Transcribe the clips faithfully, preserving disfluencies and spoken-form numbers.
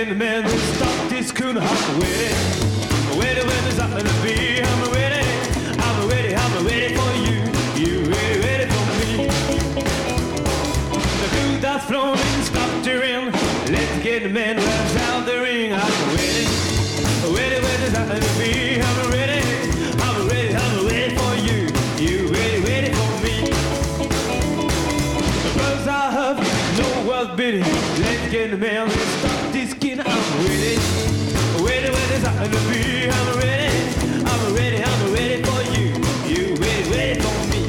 get the man who stop this coon. I'm ready. Ready when there's something to be. I'm ready. I'm ready. I'm ready for you. You ready, ready for me. The coon that's flowing, stop the ring. Let's get the man who runs out the ring. I'm ready. Ready when there's something to be. I'm ready. I'm ready. I'm ready for you. You ready, ready for me. The birds are up, no one's bidding. Let's get the man who stop this skin. I'm ready. Ready when there's something to be. I'm ready. I'm ready. I'm ready for you. You ready, ready for me.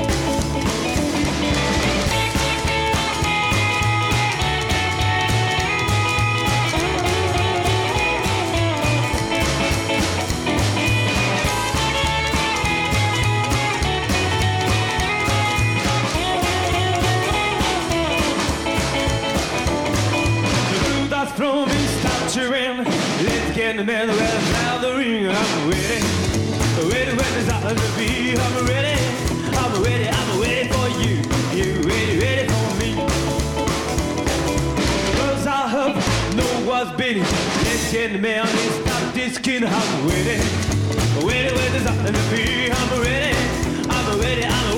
From me, start your in. Let's get the man right out the ring. I'm ready. Ready when there's something to be. I'm ready. I'm ready. I'm ready for you. You ready, ready for me. Cause I hope no one's bidding. Let's get the man and stop this skin. I'm ready. Ready when there's something to be. I'm ready. I'm ready. I'm